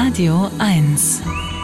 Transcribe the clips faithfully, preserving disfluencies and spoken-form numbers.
Radio eins.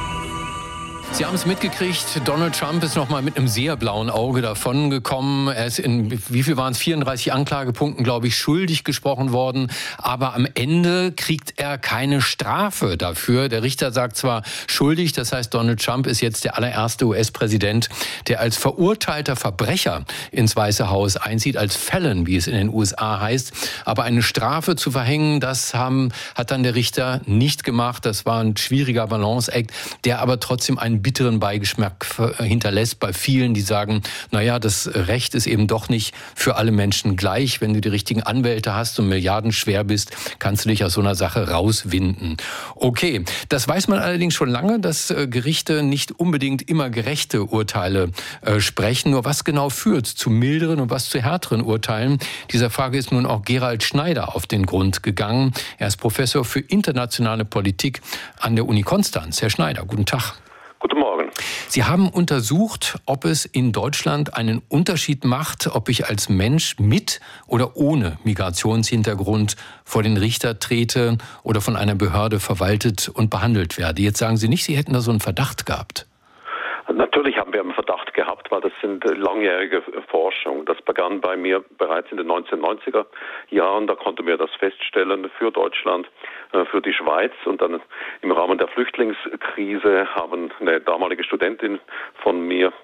Sie haben es mitgekriegt, Donald Trump ist noch mal mit einem sehr blauen Auge davongekommen. Er ist in, wie viel waren es, vierunddreißig Anklagepunkten, glaube ich, schuldig gesprochen worden. Aber am Ende kriegt er keine Strafe dafür. Der Richter sagt zwar schuldig, das heißt, Donald Trump ist jetzt der allererste U S-Präsident, der als verurteilter Verbrecher ins Weiße Haus einzieht, als Felon, wie es in den U S A heißt. Aber eine Strafe zu verhängen, das haben, hat dann der Richter nicht gemacht. Das war ein schwieriger Balanceakt, der aber trotzdem einen bitteren Beigeschmack hinterlässt bei vielen, die sagen, naja, das Recht ist eben doch nicht für alle Menschen gleich. Wenn du die richtigen Anwälte hast und milliardenschwer bist, kannst du dich aus so einer Sache rauswinden. Okay, das weiß man allerdings schon lange, dass Gerichte nicht unbedingt immer gerechte Urteile äh, sprechen. Nur was genau führt zu milderen und was zu härteren Urteilen? Dieser Frage ist nun auch Gerald Schneider auf den Grund gegangen. Er ist Professor für internationale Politik an der Uni Konstanz. Herr Schneider, guten Tag. Guten Morgen. Sie haben untersucht, ob es in Deutschland einen Unterschied macht, ob ich als Mensch mit oder ohne Migrationshintergrund vor den Richter trete oder von einer Behörde verwaltet und behandelt werde. Jetzt sagen Sie nicht, Sie hätten da so einen Verdacht gehabt. Natürlich haben wir einen Verdacht gehabt, weil das sind langjährige Forschung. Das begann bei mir bereits in den neunzehnhundertneunziger Jahren. Da konnten wir das feststellen für Deutschland, für die Schweiz. Und dann im Rahmen der Flüchtlingskrise haben eine damalige Studentin von mir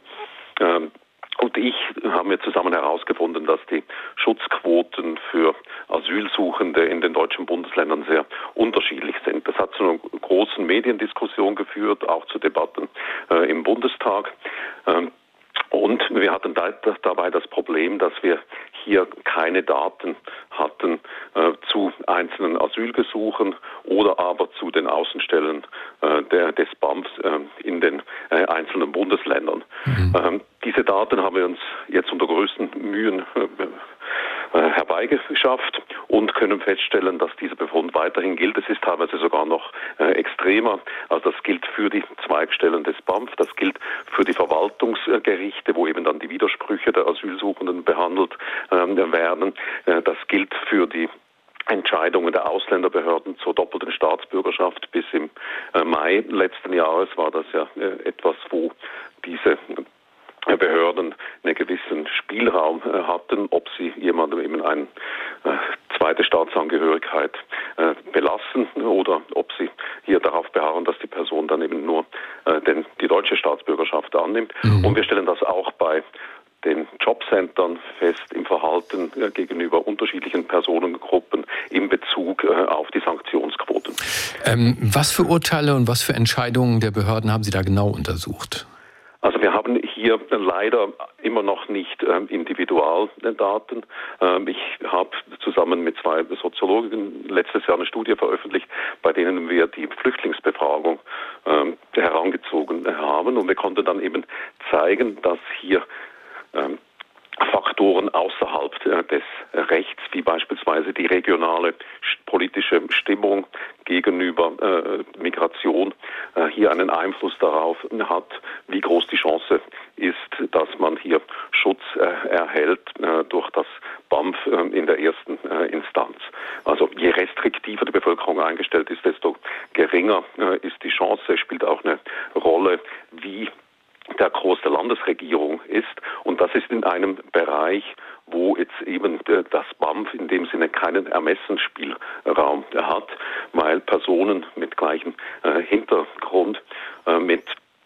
und ich haben wir zusammen herausgefunden, dass die Schutzquoten für Asylsuchende in den deutschen Bundesländern sehr unterschiedlich sind. Das hat zu einer großen Mediendiskussion geführt, auch zu Debatten äh, im Bundestag. Ähm, und wir hatten da, dabei das Problem, dass wir hier keine Daten hatten äh, zu einzelnen Asylgesuchen oder aber zu den Außenstellen äh, der, des B A M Fs äh, in den äh, einzelnen Bundesländern. Mhm. Ähm, diese Daten haben wir uns jetzt unter größten Mühen äh, äh, herbeigeschafft und können feststellen, dass dieser Befund weiterhin gilt. Es ist teilweise sogar noch äh, extremer. Also das gilt für die Zweigstellen des B A M F, das gilt für die Verwaltungsgerichte, wo eben dann die Widersprüche der Asylsuchenden behandelt äh, werden. Äh, das gilt für die Entscheidungen der Ausländerbehörden zur doppelten Staatsbürgerschaft. Bis im äh, Mai letzten Jahres war das ja äh, etwas, wo diese Behörden einen gewissen Spielraum äh, hatten, ob sie jemandem eben eine äh, zweite Staatsangehörigkeit äh, belassen oder ob sie hier darauf beharren, dass die Person dann eben nur äh, den, die deutsche Staatsbürgerschaft annimmt. Mhm. Und wir stellen das auch bei den Jobcentern fest im Verhalten äh, gegenüber unterschiedlichen Personengruppen in Bezug äh, auf die Sanktionsquoten. Ähm, was für Urteile und was für Entscheidungen der Behörden haben Sie da genau untersucht? Also wir haben hier leider immer noch nicht ähm, Individualdaten. Ähm, ich habe zusammen mit zwei Soziologen letztes Jahr eine Studie veröffentlicht, bei denen wir die Flüchtlingsbefragung ähm, herangezogen haben. Und wir konnten dann eben zeigen, dass hier ähm, Faktoren außerhalb äh, des Rechts, wie beispielsweise die regionale politische Stimmung gegenüber äh, Migration, äh, hier einen Einfluss darauf hat, wie groß die Chance ist, dass man hier Schutz äh, erhält äh, durch das B A M F äh, in der ersten äh, Instanz. Also je restriktiver die Bevölkerung eingestellt ist, desto geringer äh, ist die Chance. Es spielt auch eine Rolle, wie der Kurs der Landesregierung ist. Und das ist in einem Bereich, wo jetzt eben das B A M F in dem Sinne keinen Ermessensspielraum hat, weil Personen mit gleichem äh, Hintergrund, äh, mit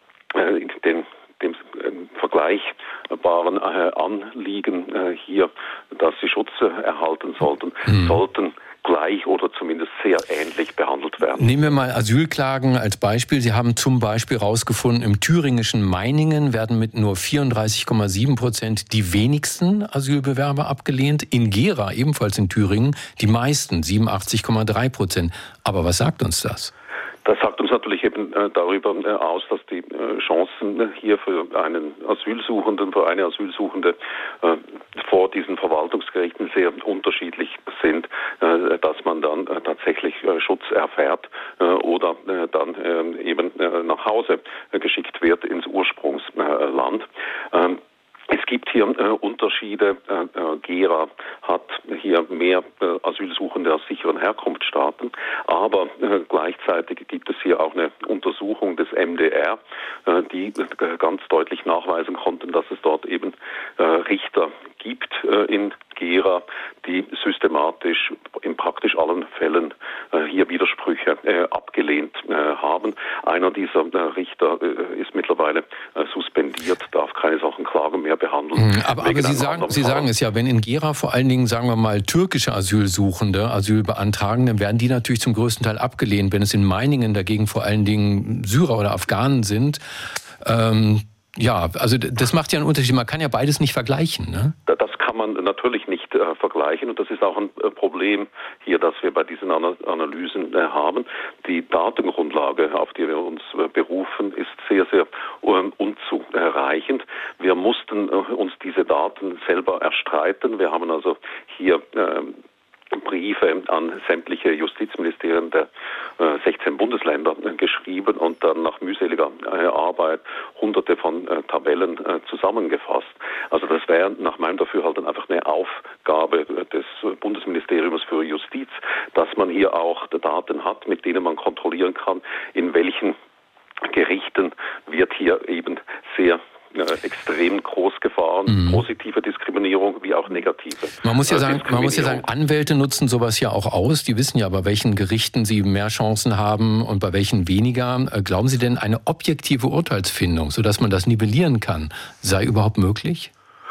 äh, den dem äh, vergleichbaren äh, Anliegen äh, hier, dass sie Schutz äh, erhalten sollten, mhm. sollten gleich oder zumindest sehr ähnlich behandelt werden. Nehmen wir mal Asylklagen als Beispiel. Sie haben zum Beispiel herausgefunden, im thüringischen Meiningen werden mit nur vierunddreißig Komma sieben Prozent die wenigsten Asylbewerber abgelehnt. In Gera, ebenfalls in Thüringen, die meisten, siebenundachtzig Komma drei Prozent. Aber was sagt uns das? Das sagt uns natürlich eben äh, darüber äh, aus, dass die äh, Chancen äh, hier für einen Asylsuchenden, für eine Asylsuchende äh, vor diesen Verwaltungsgerichten sehr unterschiedlich sind, äh, dass man dann äh, tatsächlich äh, Schutz erfährt äh, oder äh, dann äh, eben äh, nach Hause äh, geschickt wird ins Ursprungsland. Ähm, Es gibt hier äh, Unterschiede. Äh, Gera hat hier mehr äh, Asylsuchende aus sicheren Herkunftsstaaten, aber äh, gleichzeitig gibt es hier auch eine Untersuchung des M D R, äh, die äh, ganz deutlich nachweisen konnten, dass es dort eben äh, Richter gibt äh, in Gera, die systematisch in praktisch allen Fällen äh, hier Widersprüche äh, abgelehnt äh, haben. Einer dieser äh, Richter äh, ist mittlerweile äh, suspendiert, darf keine Sachenklage mehr behandeln. Aber, aber Sie sagen, Sie sagen es ja, wenn in Gera vor allen Dingen, sagen wir mal, türkische Asylsuchende, Asylbeantragende, werden die natürlich zum größten Teil abgelehnt. Wenn es in Meiningen dagegen vor allen Dingen Syrer oder Afghanen sind, ähm, ja, also das macht ja einen Unterschied. Man kann ja beides nicht vergleichen, ne? Das kann man natürlich nicht äh, vergleichen und das ist auch ein äh, Problem hier, das wir bei diesen Ana- Analysen äh, haben. Die Datengrundlage, auf die wir uns äh, berufen, ist sehr, sehr äh, unzureichend. Wir mussten äh, uns diese Daten selber erstreiten. Wir haben also hier äh, Briefe an sämtliche Justizministerien der äh, sechzehn Bundesländer äh, geschrieben und dann nach mühseliger äh, Arbeit hunderte von äh, Tabellen äh, zusammengefasst. Also das wäre nach meinem Dafürhalten einfach eine Aufgabe des Bundesministeriums für Justiz, dass man hier auch Daten hat, mit denen man kontrollieren kann, in welchen Gerichten wird hier eben sehr Äh, extrem groß gefahren, mhm. positive Diskriminierung wie auch negative. Man muss ja sagen, man muss ja sagen, Anwälte nutzen sowas ja auch aus. Die wissen ja, bei welchen Gerichten sie mehr Chancen haben und bei welchen weniger. Glauben Sie denn, eine objektive Urteilsfindung, sodass man das nivellieren kann, sei überhaupt möglich?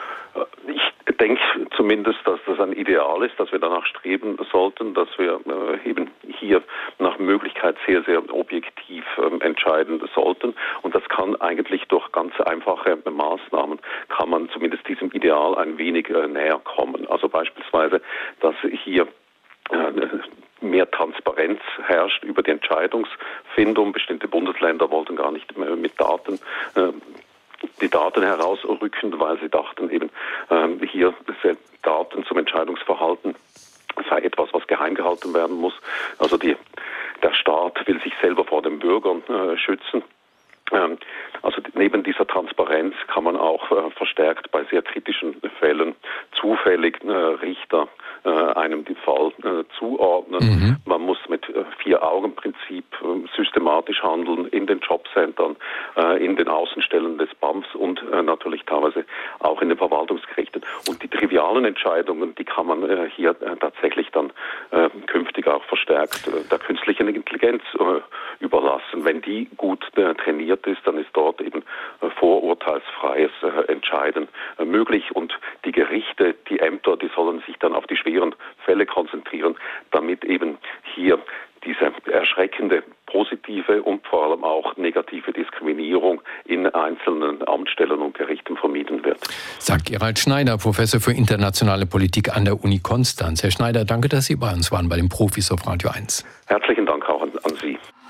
Ich denke zumindest, dass das ein Ideal ist, dass wir danach streben sollten, dass wir äh, eben hier nach Möglichkeit sehr, sehr objektiv ähm, entscheiden sollten. Und das kann eigentlich durch ganz einfache Maßnahmen, kann man zumindest diesem Ideal ein wenig äh, näher kommen. Also beispielsweise, dass hier äh, mehr Transparenz herrscht über die Entscheidungsfindung. Bestimmte Bundesländer wollten gar nicht mehr mit Daten äh, die Daten herausrücken, weil sie dachten eben, ähm, hier Daten zum Entscheidungsverhalten sei etwas, was geheim gehalten werden muss. Also die, der Staat will sich selber vor den Bürgern äh, schützen. Ähm, also neben dieser Transparenz kann man auch äh, verstärkt bei sehr kritischen Fällen zufällig äh, Richter äh, einem den Fall äh, zuordnen. Mhm. Man muss mit äh, Vier-Augen-Prinzip äh, systematisch handeln in den Jobcentern, äh, in den Außenstellen des B A M Fs und äh, natürlich teilweise auch in den Verwaltungsgerichten. Und die trivialen Entscheidungen, die kann man äh, hier äh, tatsächlich dann äh, künftig auch verstärkt äh, der künstlichen Intelligenz äh, überlassen. Wenn die gut äh, trainiert ist, dann ist dort eben äh, vorurteilsfreies äh, Entscheiden äh, möglich und die Gerichte, die Ämter, die sollen sich dann auf die schweren Fälle konzentrieren, damit eben hier diese erschreckende positive und vor allem auch negative Diskriminierung in einzelnen Amtsstellen und Gerichten vermieden wird. Sagt Gerald Schneider, Professor für internationale Politik an der Uni Konstanz. Herr Schneider, danke, dass Sie bei uns waren, bei den Profis auf Radio eins. Herzlichen Dank auch an, an Sie.